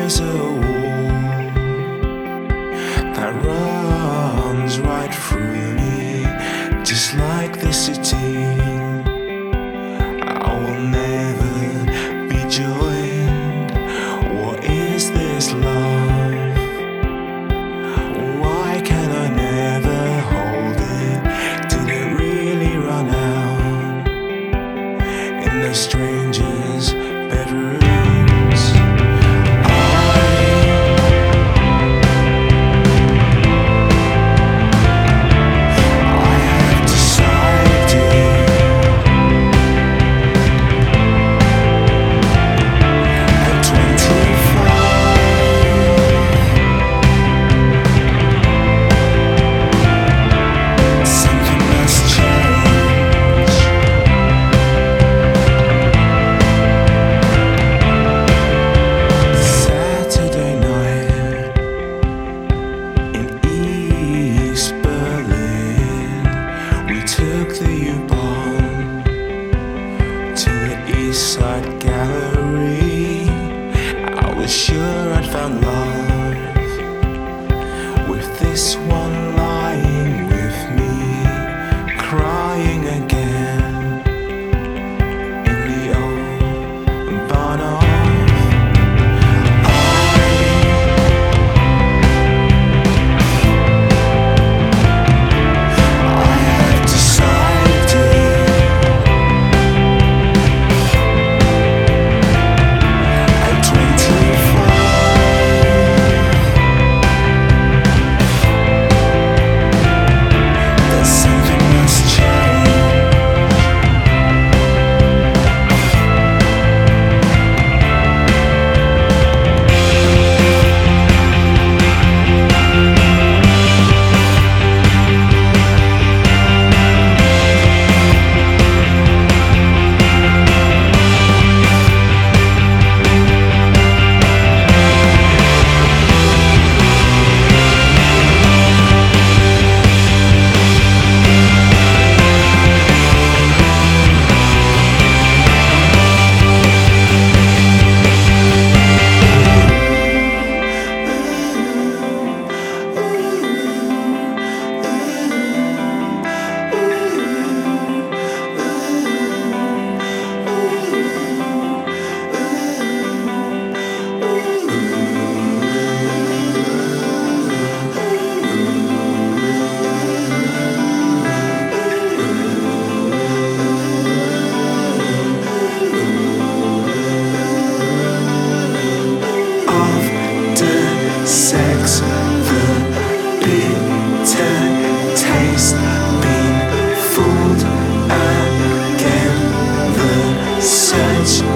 there's a wall that runs right through me, just like the city. I will never be joined. What is this love? Why can I never hold it? Did it really run out in the stranger's bedroom? Took the U-Bahn to the East Side Gallery. I was sure I'd found love with this one lying with me, crying again in the old barn off. Sex, the bitter taste, been fooled again, the search